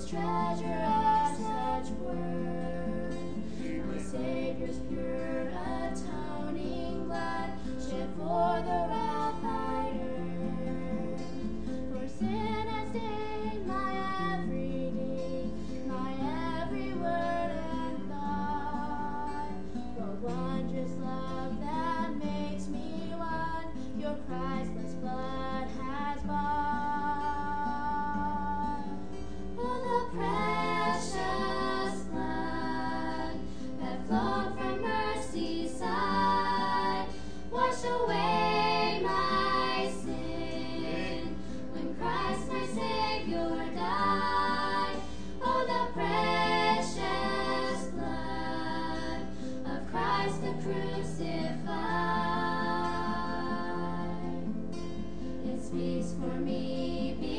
treasure of such worth. My Savior's pure atoning blood shed for the wrath I'd earned. For sin has stained my every deed, my every word and thought. What wondrous love that makes me one your priceless blood has bought. Oh, the precious blood that flowed from mercy's side washed away my sin when Christ my Savior died. Oh, the precious blood of Christ the crucified. It speaks for me.